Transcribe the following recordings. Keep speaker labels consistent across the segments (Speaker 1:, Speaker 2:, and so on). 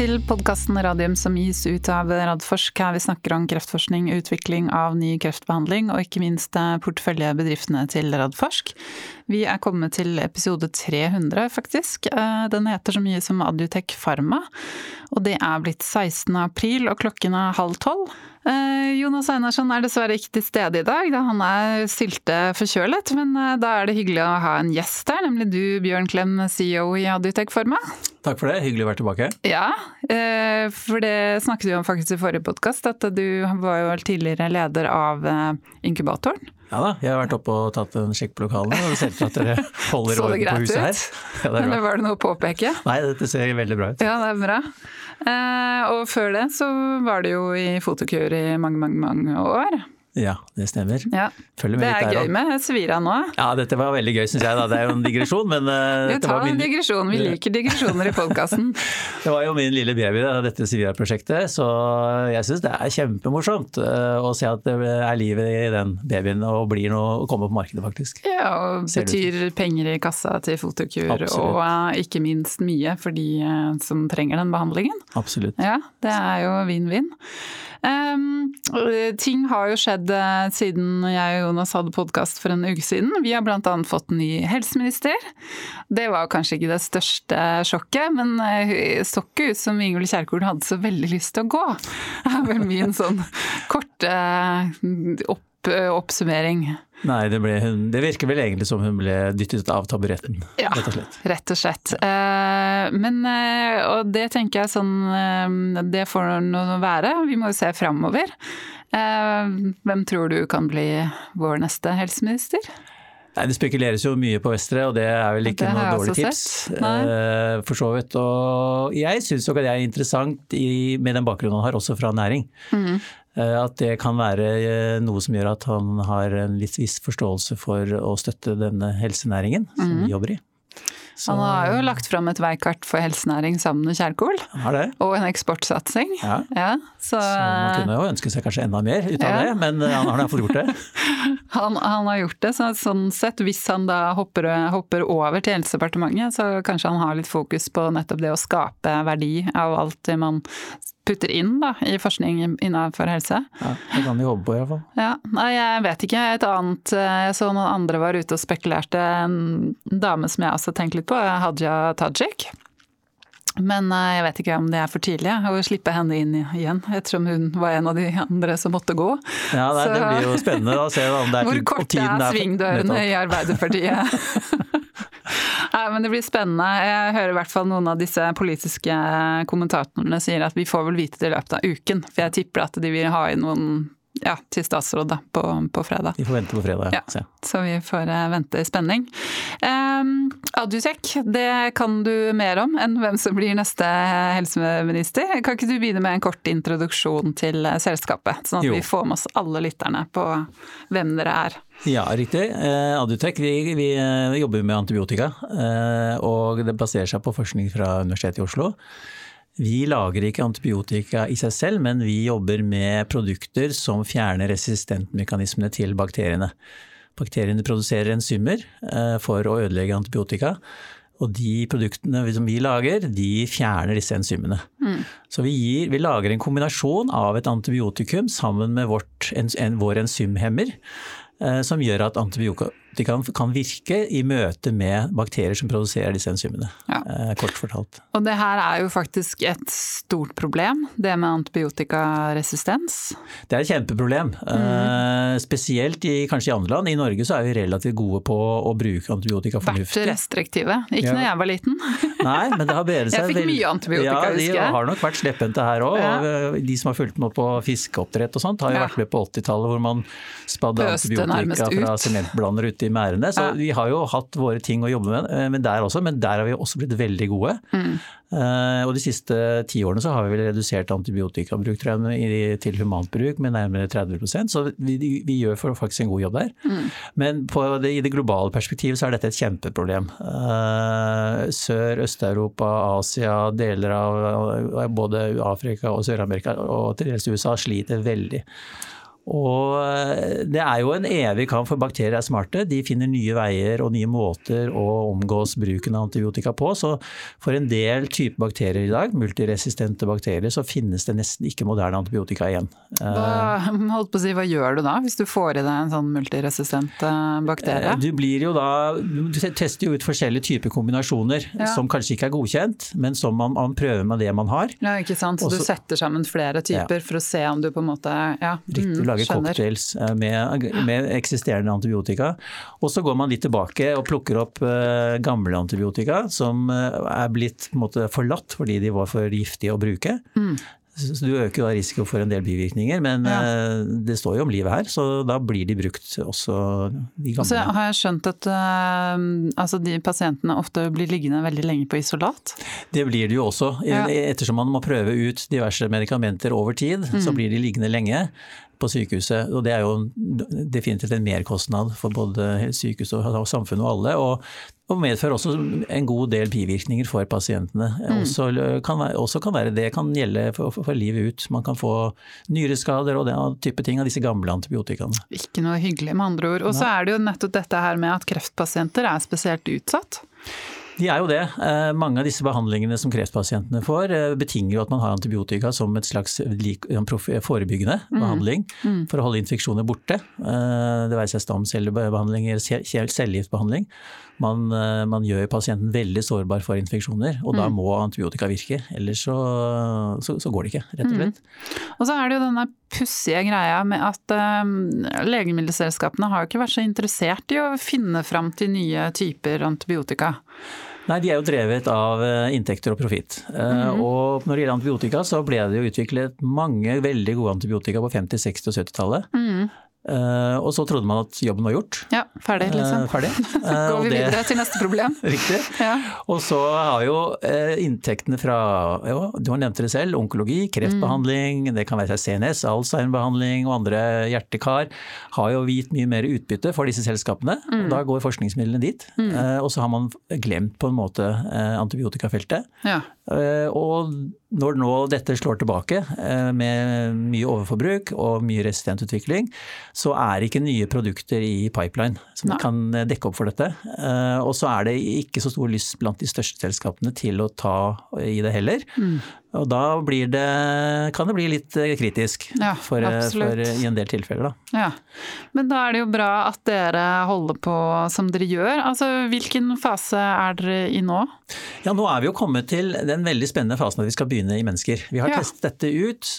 Speaker 1: til podcasten Radium som gis ut av Radforsk. Her vi snakker om kreftforskning, utvikling av ny kreftbehandling og ikke minst porteføljebedriftene til Radforsk. Vi kommet til episode 300 faktisk. Den heter så mye som Adutech Pharma, og det blitt 16. april og klokken 11:30. Jonas Einarsson dessverre ikke til stede i dag, da han sylte forkjølet, men da det hyggelig å ha en gjest her, nemlig du, Bjørn Klem, CEO i Adutech Pharma.
Speaker 2: Takk for det, hyggelig å være tilbake.
Speaker 1: Ja, for det snakket vi om faktisk i forrige podcast, at du var jo tidligere leder av inkubatoren.
Speaker 2: Ja da, jeg har vært oppe og tatt en sjekk på lokalene, og det ser ut at dere holder orden på huset her.
Speaker 1: Ja, eller var det noe å påpeke?
Speaker 2: Nei, dette ser veldig bra ut.
Speaker 1: Ja, det bra. Og før det så var det jo i fotokur i mange år.
Speaker 2: Ja, det stemmer.
Speaker 1: Ja.
Speaker 2: Følger med
Speaker 1: det gøy med Svira nå.
Speaker 2: Ja, dette var veldig gøy, synes jeg da. Det jo en digresjon, men...
Speaker 1: Vi tar en digresjon, vi liker digresjoner i podcasten.
Speaker 2: Det var jo min lille baby, dette Svira-prosjektet, så jeg synes det kjempemorsomt å se at det livet i den babyen og blir noe å komme på markedet faktisk. Ja,
Speaker 1: og betyr penger i kassa til fotokur. Absolutt. Og ikke minst mye for de som trenger den behandlingen.
Speaker 2: Absolutt.
Speaker 1: Ja, det jo win-win. Ting har jo skjedd siden jeg og Jonas hadde podcast for en uke siden. Vi har blant annet fått en ny helseminister. Det var kanskje ikke det største sjokket, men så ikke ut som Ingvild Kjerkol hadde så veldig lyst til å gå. Det vel min sånn kort oppsummering.
Speaker 2: Nei, det virker vel egentlig som hun ble dyttet av taburetten, rett og slett.
Speaker 1: Ja, rett og slett. Men, og det tenker jeg sånn, det får noe være. Vi må jo se fremover. Hvem tror du kan bli vår neste helseminister?
Speaker 2: Nei, det spekuleres jo mye på Vestre, og det vel ikke noe dårlig tips. For så vidt. Og jeg synes jo at det interessant med den bakgrunnen han har også fra næring. At det kan være noe som gjør at han har en litt viss forståelse for å støtte denne helsenæringen som vi jobber i.
Speaker 1: Han har jo lagt frem et veikart for helsenæring sammen med Kjerkol.
Speaker 2: Han har det.
Speaker 1: Og en eksportsatsing.
Speaker 2: Ja. Så man kunne jo ønske seg kanskje enda mer ut av det, men han har fått gjort det.
Speaker 1: Han har gjort det, så sånn sett, hvis han da hopper over til Helsedepartementet, så kanskje han har litt fokus på nettopp det å skape verdi av alt det man putter inn da, i forskning innenfor helse.
Speaker 2: Ja, det kan vi håpe på i hvert fall.
Speaker 1: Ja, nei, jeg vet ikke. Jeg så noen andre var ute og spekulerte. En dame som jeg også tenkte litt på, Hadia Tajik. Men jeg vet ikke om det for tidlig å slippe henne inn igjen, ettersom hun var en av de andre som måtte gå.
Speaker 2: Ja, det blir jo spennende å se om det
Speaker 1: hvor korte svingdørene i Arbeiderpartiet. Nei, men det blir spennende. Jeg hører i hvert fall noen av disse politiske kommentatorene sier at vi får vel vite det i løpet av uken, for jeg tipper at de vil ha inn noen til statsråd da, på fredag.
Speaker 2: Vi får vente på fredag,
Speaker 1: ja. Så vi får vente i spenning. Adutech, det kan du mer om enn hvem som blir neste helseminister. Kan ikke du begynne med en kort introduksjon til selskapet, sånn at vi får med oss alle lytterne på hvem dere
Speaker 2: Ja, riktig. Adutech, vi jobber med antibiotika, og det baserer seg på forskning fra Universitetet i Oslo. Vi lager ikke antibiotika i seg selv, men vi jobber med produkter som fjerner resistentmekanismene til bakteriene. Bakteriene produserer enzymer for å ødelegge antibiotika, og de produktene som vi lager, de fjerner disse enzymene. Så vi lager en kombinasjon av et antibiotikum sammen med vår enzymhemmer, som gjør at antibiotika kan virke i møte med bakterier som produserer disse enzymene, kort fortalt.
Speaker 1: Og det her jo faktisk et stort problem, det med antibiotikaresistens. Det
Speaker 2: et kjempeproblem, spesielt kanskje i andre land. I Norge så vi relativt gode på å bruke antibiotika fornuftig.
Speaker 1: Vært restriktive, ikke når jeg var liten.
Speaker 2: Nei, men det har bedret seg.
Speaker 1: Jeg fikk mye antibiotika, husker jeg.
Speaker 2: Ja, de har nok vært sleppente her også, og de som har fulgt med på fiskeoppdrett og sånt, har jo vært med på 80-tallet hvor man spadde antibiotika fra sementblander ute i merdene, så vi har jo hatt våre ting å jobbe med der også, men der har vi også blitt veldig gode. Og de siste 10 årene så har vi vel redusert antibiotikabruk til humant bruk med nærmere 30%, så vi gjør faktisk en god jobb der. Men i det globale perspektivet så dette et kjempeproblem. Øst-Europa, Asia, deler av både Afrika og Sør-Amerika og til dels USA sliter veldig. Og det jo en evig kamp, for bakterier smarte. De finner nye veier og nye måter å omgås bruken av antibiotika på. Så for en del typer bakterier i dag, multiresistente bakterier, så finnes det nesten ikke moderne antibiotika igjen.
Speaker 1: Hva gjør du da, hvis du får i deg en sånn multiresistent bakterie?
Speaker 2: Du tester jo ut forskjellige typer kombinasjoner som kanskje ikke godkjent, men som man prøver med det man har.
Speaker 1: Ja, ikke sant? Så du setter sammen flere typer for å se om du på en måte,
Speaker 2: lager cocktails med eksisterende antibiotika, og så går man litt tilbake og plukker opp gamle antibiotika som blitt på en måte forlatt fordi de var for giftige å bruke. Så du øker da risiko for en del bivirkninger, men det står jo om livet her, så da blir de brukt også de gamle.
Speaker 1: Så har jeg skjønt at de pasientene ofte blir liggende veldig lenge på isolat?
Speaker 2: Det blir det jo også. Ettersom man må prøve ut diverse medikamenter over tid, så blir de liggende lenge på sykehuset, og det jo definitivt en merkostnad for både sykehuset og samfunnet og alle, og medfører også en god del bivirkninger for pasientene. Også kan det kan gjelde for livet ut. Man kan få nyreskader og den type ting av disse gamle antibiotikaene.
Speaker 1: Ikke noe hyggelig med andre ord. Og så det jo nettopp dette her med at kreftpasienter spesielt utsatt.
Speaker 2: De jo det. Mange av disse behandlingene som kreftpasientene får betinger jo at man har antibiotika som et slags forebyggende behandling for å holde infeksjoner borte. Det være seg stamcellebehandling eller cellegiftbehandling. Man gjør pasienten veldig sårbar for infeksjoner, og da må antibiotika virke, ellers så går det ikke, rett og slett.
Speaker 1: Og så det jo denne pussige greia med at legemiddelselskapene har jo ikke vært så interessert i å finne fram til nye typer antibiotika.
Speaker 2: Nei, de jo drevet av inntekter og profitt. Og når det gjelder antibiotika, så ble det jo utviklet mange veldig gode antibiotika på 50-, 60- og 70-tallet. Og så trodde man at jobben var gjort.
Speaker 1: Ja, ferdig liksom. Går vi videre til neste problem.
Speaker 2: Riktig. Og så har jo inntektene fra, du har nevnt det selv, onkologi, kreftbehandling, det kan være CNS, Alzheimer-behandling og andre hjertekar, har jo gitt mye mer utbytte for disse selskapene. Og da går forskningsmidlene dit. Og så har man glemt på en måte antibiotikafeltet. Og når nå dette slår tilbake med mye overforbruk og mye resistent utvikling, så ikke nye produkter i pipeline som kan dekke opp for dette. Og så det ikke så stor lyst blant de største selskapene til å ta i det heller. Og da kan det bli litt kritisk i en del tilfeller. Da.
Speaker 1: Ja. Men da det jo bra at dere holder på som dere gjør. Altså, hvilken fase dere i nå?
Speaker 2: Ja, nå vi jo kommet til den veldig spennende fasen at vi skal begynne i mennesker. Vi har testet dette ut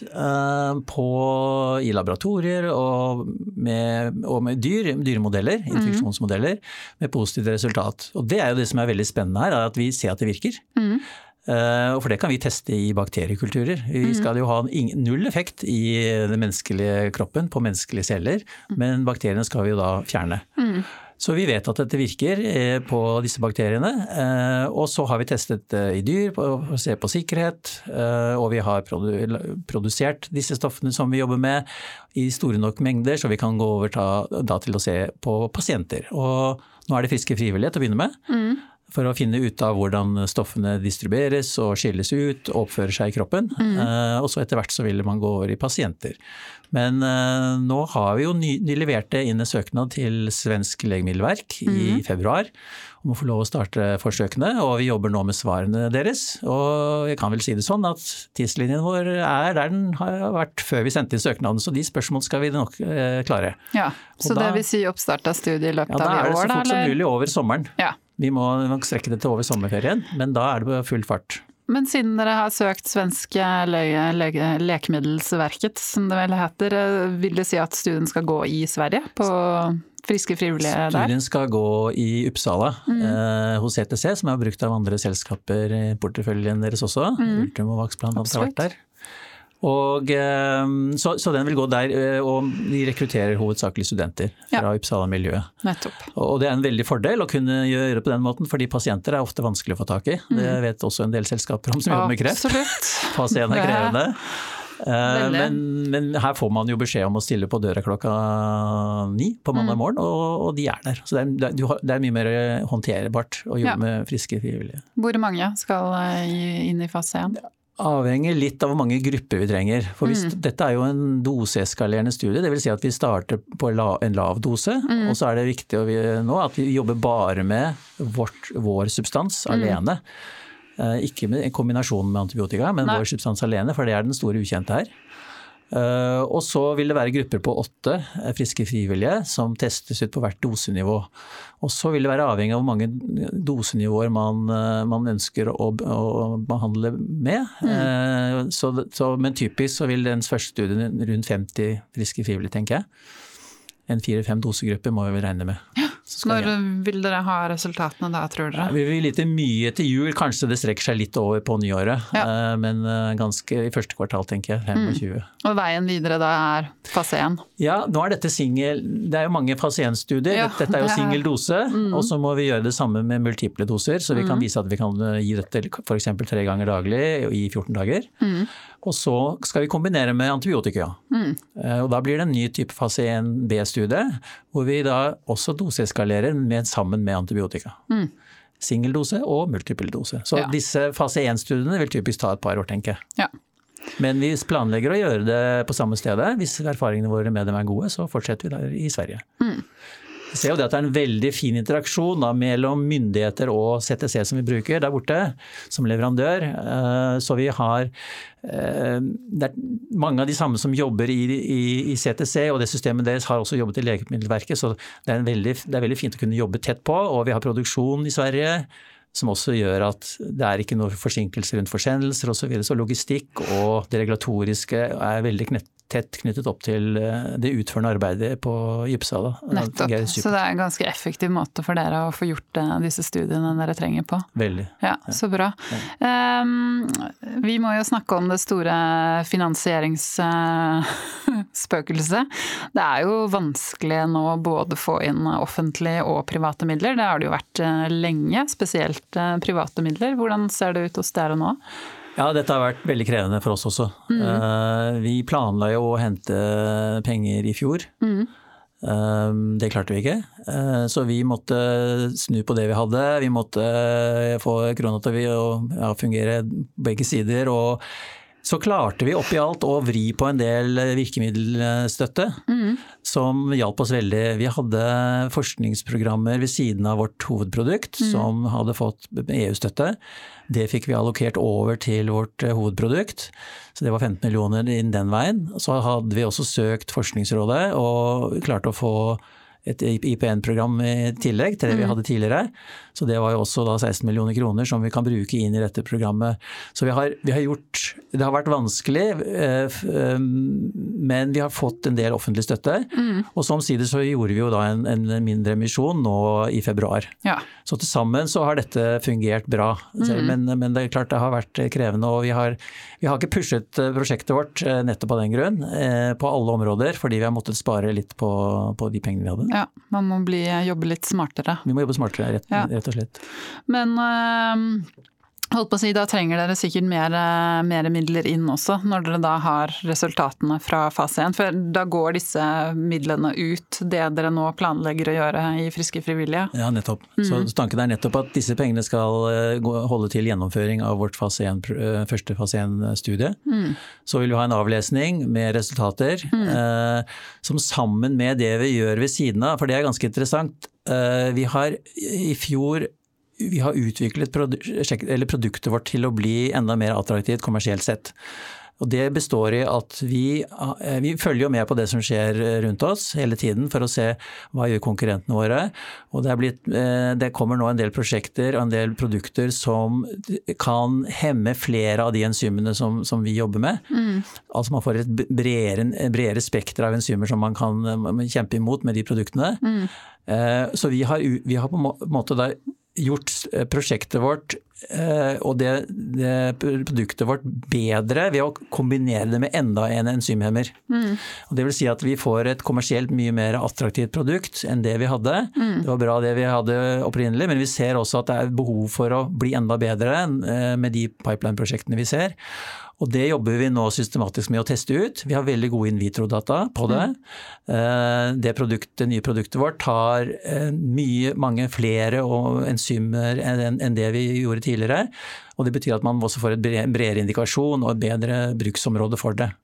Speaker 2: i laboratorier og med dyremodeller, infeksjonsmodeller, med positivt resultat. Og det jo det som veldig spennende her, at vi ser at det virker. For det kan vi teste i bakteriekulturer. Vi skal jo ha null effekt i den menneskelige kroppen på menneskelige celler, men bakteriene skal vi jo da fjerne. Så vi vet at dette virker på disse bakteriene, og så har vi testet i dyr for å se på sikkerhet, og vi har produsert disse stoffene som vi jobber med i store nok mengder, så vi kan gå over til å se på pasienter. Og nå det friske frivillige til å begynne med. For å finne ut av hvordan stoffene distribueres og skilles ut og oppfører seg i kroppen. Og så etter hvert så vil man gå over i pasienter. Men nå har vi jo levert inn en søknad til Svensk Legemiddelverk i februar om å få lov å starte forsøkene, og vi jobber nå med svarene deres. Og jeg kan vel si det sånn at tidslinjen vår der den har vært før vi sendte inn søknaden, så de spørsmål skal vi nok klare.
Speaker 1: Ja, så det vil si oppstart av studiet i løpet av i år?
Speaker 2: Ja, da det så fort som mulig over sommeren.
Speaker 1: Ja.
Speaker 2: Vi må strekke det til over sommerferien, men da det på full fart.
Speaker 1: Men siden dere har søkt Svensk Lekemiddelsverket, som det vel heter, vil det si at studien skal gå i Sverige på friske frivillige der?
Speaker 2: Studien skal gå i Uppsala hos ETC, som brukt av andre selskaper i porteføljen deres også. Ultimovax blant annet har vært der. Og så den vil gå der, og de rekrutterer hovedsakelig studenter fra Uppsala-miljøet.
Speaker 1: Nettopp.
Speaker 2: Og det en veldig fordel å kunne gjøre på den måten, fordi pasienter ofte vanskelig å få tak i. Det vet også en del selskaper om som jobber med kreft.
Speaker 1: Absolutt.
Speaker 2: Pasienter krevende. Men her får man jo beskjed om å stille på døra klokka 9 på mandag morgen, og de der. Så det mye mer håndterbart å jobbe med friske frivillige.
Speaker 1: Hvor mange skal inn i fase 1?
Speaker 2: Avhenger litt av hvor mange grupper vi trenger. For dette jo en doseeskalerende studie, det vil si at vi starter på en lav dose, og så det viktig nå at vi jobber bare med vår substans alene. Ikke med en kombinasjon med antibiotika, men vår substans alene, for det den store ukjente her. Og så vil det være grupper på 8 friske frivillige som testes ut på hvert dosenivå. Og så vil det være avhengig av hvor mange dosenivåer man ønsker å behandle med. Men typisk så vil den første studien rundt 50 friske frivillige, tenker jeg. En 4-5 dosegrupper må vi vel regne med.
Speaker 1: Når vil dere ha resultatene da, tror dere?
Speaker 2: Vi vil vite mye til jul, kanskje det strekker seg litt over på nyåret, men ganske i første kvartal, tenker jeg, 25.
Speaker 1: Og veien videre da fase 1?
Speaker 2: Ja, nå dette det jo mange fase 1-studier, dette jo single dose, og så må vi gjøre det samme med multiple doser, så vi kan vise at vi kan gi dette for eksempel 3 ganger daglig i 14 dager. Og så skal vi kombinere med antibiotika. Og da blir det en ny type fase 1B-studie, hvor vi da også doseskalerer sammen med antibiotika. Single dose og multiple dose. Så disse fase 1-studiene vil typisk ta et par år, tenker jeg. Men vi planlegger å gjøre det på samme stedet. Hvis erfaringene våre med dem gode, så fortsetter vi der i Sverige. Vi ser jo det at det en veldig fin interaksjon mellom myndigheter og CTC som vi bruker der borte som leverandør. Så vi har det mange av de samme som jobber i CTC, og det systemet deres har også jobbet i Legemiddelverket, så det veldig fint å kunne jobbe tett på, og vi har produksjon i Sverige som også gjør at det ikke noe forsinkelser rundt forsendelser og så videre, så logistikk og det regulatoriske veldig tett knyttet opp til det utførende arbeidet i Uppsala.
Speaker 1: Nettopp, så det en ganske effektiv måte for dere å få gjort disse studiene dere trenger på.
Speaker 2: Veldig.
Speaker 1: Ja, så bra. Vi må jo snakke om det store finansieringsspøkelset. Det jo vanskelig nå både få inn offentlige og private midler. Det har det jo vært lenge, spesielt private midler. Hvordan ser det ut hos dere nå?
Speaker 2: Ja, dette har vært veldig krevende for oss også. Vi planla jo å hente penger i fjor. Det klarte vi ikke. Så vi måtte snu på det vi hadde. Vi måtte få krona til å fungere begge sider. Og så klarte vi oppi alt å vri på en del virkemiddelstøtte som hjalp oss veldig. Vi hadde forskningsprogrammer ved siden av vårt hovedprodukt som hadde fått EU-støtte. Det fikk vi allokert over til vårt hovedprodukt, så det var 15 millioner inn den veien. Så hadde vi også søkt Forskningsrådet og klarte å få et IPN-program i tillegg til det vi hadde tidligere. Så det var jo også da 16 millioner kroner som vi kan bruke inn i dette programmet. Så vi har gjort, det har vært vanskelig, men vi har fått en del offentlig støtte. Og samtidig så gjorde vi jo da en mindre emisjon nå i februar. Ja. Så til sammen så har dette fungert bra. Men det klart det har vært krevende, og vi har ikke pushet prosjektet vårt nettopp av den grunn på alle områder, fordi vi har måttet spare litt på de pengene vi hadde.
Speaker 1: Ja, man må jobbe litt smartere.
Speaker 2: Vi må jobbe smartere, rett og slett.
Speaker 1: Men holdt på å si, da trenger dere sikkert mer midler inn også, når dere da har resultatene fra fase 1, for da går disse midlene ut, det dere nå planlegger å gjøre i Friske Frivillige.
Speaker 2: Ja, nettopp. Så tanken nettopp at disse pengene skal holde til gjennomføring av vårt første fase 1-studie. Så vil vi ha en avlesning med resultater, som sammen med det vi gjør ved siden av, for det ganske interessant. Vi har i fjor utviklet produktet vårt til å bli enda mer attraktivt kommersielt sett. Og det består i at vi følger jo med på det som skjer rundt oss hele tiden for å se hva gjør konkurrentene våre. Og det kommer nå en del prosjekter og en del produkter som kan hemme flere av de enzymene som vi jobber med. Altså man får et bredere spekter av enzymer som man kan kjempe imot med de produktene. Så vi har på en måte da gjort prosjektet vårt og det produktet vårt bedre ved å kombinere det med enda en enzymhemmer. Og det vil si at vi får et kommersielt mye mer attraktivt produkt enn det vi hadde. Det var bra det vi hadde opprinnelig, men vi ser også at det behov for å bli enda bedre med de pipeline-prosjektene vi ser. Og det jobber vi nå systematisk med å teste ut. Vi har veldig gode in vitro-data på det. Det nye produktet vårt har mange flere enzymer enn det vi gjorde tidligere. Og det betyr at man også får en bredere indikasjon og et bedre bruksområde for det.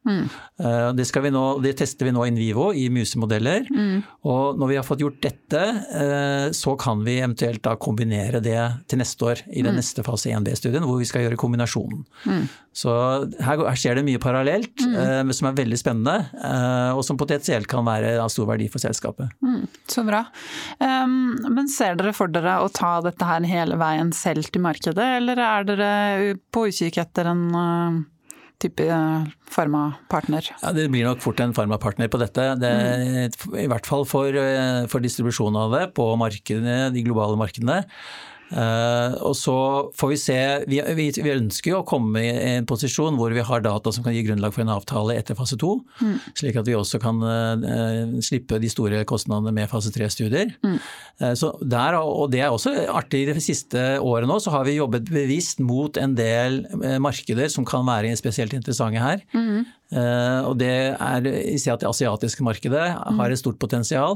Speaker 2: Det tester vi nå in vivo i musemodeller. Og når vi har fått gjort dette, så kan vi eventuelt da kombinere det til neste år i den neste fase 1B-studien, hvor vi skal gjøre kombinasjonen. Så her skjer det mye parallelt, som veldig spennende, og som potensielt kan være av stor verdi for selskapet.
Speaker 1: Så bra. Men ser dere for dere å ta dette her hele veien selv til markedet, eller dere på utkikk etter en type farmapartner? Ja,
Speaker 2: det blir nok fort en farmapartner på dette. I hvert fall for distribusjon av det på markedene, de globale markedene. Og så får vi se, vi ønsker jo å komme i en posisjon hvor vi har data som kan gi grunnlag for en avtale etter fase 2, slik at vi også kan slippe de store kostnadene med fase 3-studier. Så og det også artig i de siste årene nå, så har vi jobbet bevisst mot en del markeder som kan være spesielt interessante her. Og det i det asiatiske markedet har et stort potensial.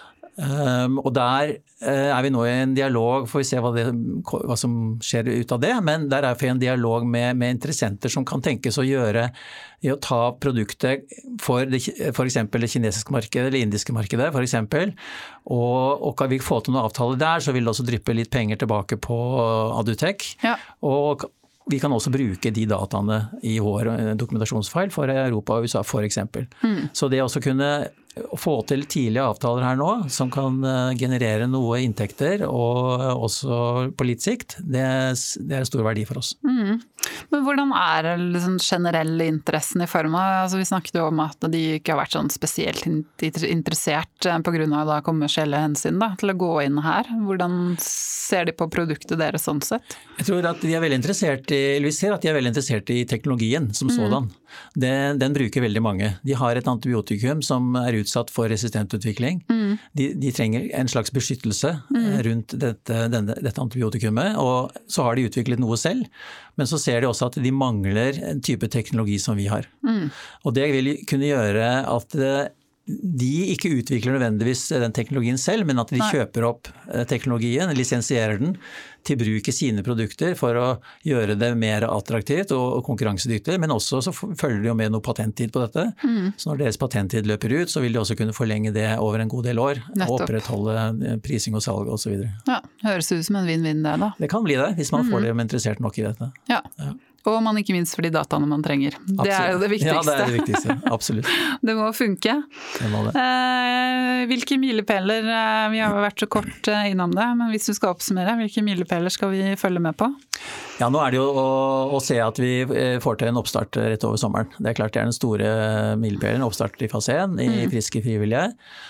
Speaker 2: Og der vi nå i en dialog, får vi se hva som skjer ut av det, men der vi i en dialog med interessenter som kan tenkes å gjøre i å ta produktet for eksempel det kinesiske markedet eller indiske markedet for eksempel, og kan vi få til noen avtale der, så vil det også dryppe litt penger tilbake på Adutech, og vi kan også bruke de dataene i vår dokumentasjonsfeil for Europa og USA for eksempel. Så det også kunne få til tidlige avtaler her nå, som kan generere noe inntekter, og også på litt sikt, det en stor verdi for oss.
Speaker 1: Men hvordan liksom generelle interessen i Pharma? Altså, vi snakket jo om at de ikke har vært sånn spesielt interessert på grunn av kommersielle hensyn til å gå inn her. Hvordan ser de på produktet deres sånn sett?
Speaker 2: Jeg tror at vi ser at de er veldig interessert i teknologien som sådan. Den bruker veldig mange. De har et antibiotikum som utsatt for resistentutvikling. De trenger en slags beskyttelse rundt dette antibiotikumet, og så har de utviklet noe selv, men så ser de også at de mangler en type teknologi som vi har. Og det vil kunne gjøre at de ikke utvikler nødvendigvis den teknologien selv, men at de kjøper opp teknologien, lisensierer den til bruk i sine produkter for å gjøre det mer attraktivt og konkurransedyktig, men også så følger de jo med noe patenttid på dette. Så når deres patenttid løper ut, så vil de også kunne forlenge det over en god del år, og opprettholde prising og salg og så videre.
Speaker 1: Ja, høres ut som en vinn-vinn det da.
Speaker 2: Det kan bli det, hvis man får dem interessert nok i dette.
Speaker 1: Ja. Og man ikke minst for de dataene man trenger.
Speaker 2: Absolutt.
Speaker 1: Det jo det viktigste.
Speaker 2: Ja, det det viktigste. Absolutt.
Speaker 1: Det må funke.
Speaker 2: Det må det.
Speaker 1: Hvilke milepæler, vi har vært så kort innom det, men hvis du skal oppsummere, hvilke milepæler skal vi følge med på?
Speaker 2: Ja, nå det jo å se at vi får til en oppstart rett over sommeren. Det klart det den store milepælen, oppstart i fase 1 i Friske Frivillige.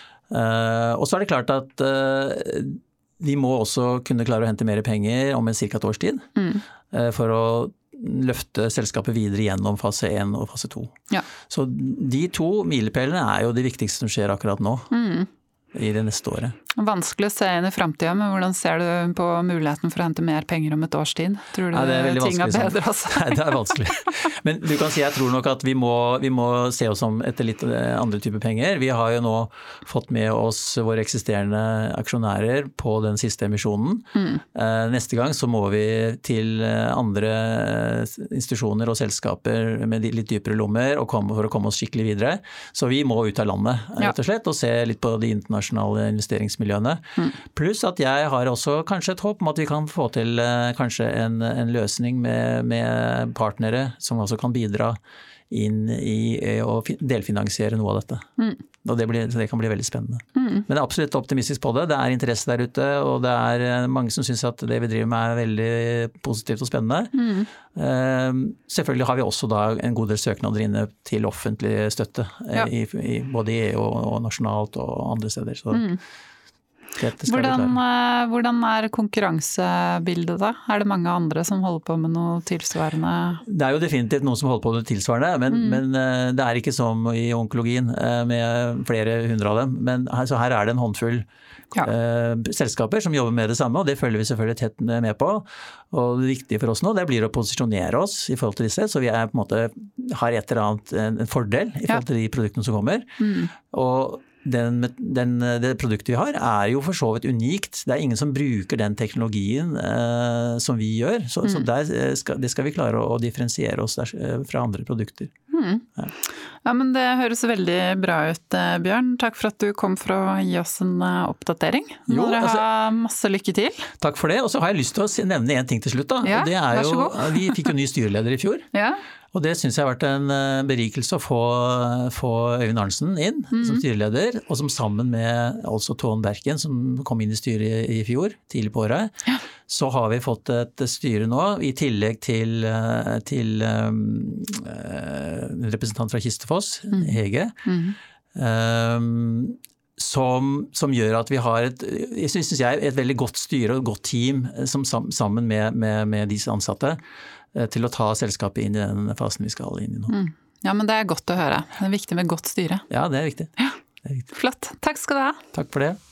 Speaker 2: Og så det klart at vi må også kunne klare å hente mer penger om cirka et års tid, for å løfte selskapet videre gjennom fase 1 og fase 2. Ja. Så de to milepælene jo det viktigste som skjer akkurat nå. I det neste året.
Speaker 1: Vanskelig å se inn i fremtiden, men hvordan ser du på muligheten for å hente mer penger om et års tid? Tror du ting bedre seg?
Speaker 2: Nei, det vanskelig. Men du kan si, jeg tror nok at vi må se oss om etter litt andre typer penger. Vi har jo nå fått med oss våre eksisterende aksjonærer på den siste emisjonen. Neste gang så må vi til andre institusjoner og selskaper med litt dypere lommer for å komme oss skikkelig videre. Så vi må ut av landet, rett og slett, og se litt på de internasjonale investeringsmiljøene. Pluss at jeg har også kanskje et håp om at vi kan få til kanskje en løsning med partnere som også kan bidra inn i å delfinansiere noe av dette. Og det kan bli veldig spennende. Men jeg absolutt optimistisk på det. Det interesse der ute, og det mange som synes at det vi driver med veldig positivt og spennende. Selvfølgelig har vi også da en god del søknader inne til offentlig støtte, både i EU og nasjonalt og andre steder. Så
Speaker 1: hvordan konkurransebildet da? Det mange andre som holder på med noe tilsvarende? Det
Speaker 2: jo definitivt noen som holder på med noe tilsvarende, men det ikke som i onkologien med flere hundre av dem. Men så her det en håndfull selskaper som jobber med det samme, og det følger vi selvfølgelig tett med på. Og det viktige for oss nå, det blir å posisjonere oss i forhold til disse, så vi på en måte har et eller annet en fordel i forhold til de produktene som kommer. Og det produktet vi har jo for så vidt unikt. Det ingen som bruker den teknologien som vi gjør, så det skal vi klare å differensiere oss fra andre produkter.
Speaker 1: Ja, men det høres veldig bra ut, Bjørn. Takk for at du kom for å gi oss en oppdatering. Må dere ha masse lykke til.
Speaker 2: Takk for det, og så har jeg lyst til å nevne en ting til slutt da.
Speaker 1: Ja,
Speaker 2: og det
Speaker 1: vær så god.
Speaker 2: Vi fikk jo ny styreleder i fjor.
Speaker 1: Ja.
Speaker 2: Og det synes jeg har vært en berikelse å få Øyvind Arntzen inn som styreleder, og som sammen med altså Tone Berken, som kom inn i styret i fjor, tidlig på året, så har vi fått et styre nå, i tillegg til representant fra Kistefoss, Hege, som gjør at vi har et veldig godt styre og et godt team sammen med disse ansatte, til å ta selskapet inn i den fasen vi skal inn i nå.
Speaker 1: Ja, men det er godt å høre. Det er viktig med godt styre.
Speaker 2: Ja, det er viktig.
Speaker 1: Ja. Flott. Takk skal du ha.
Speaker 2: Takk for det.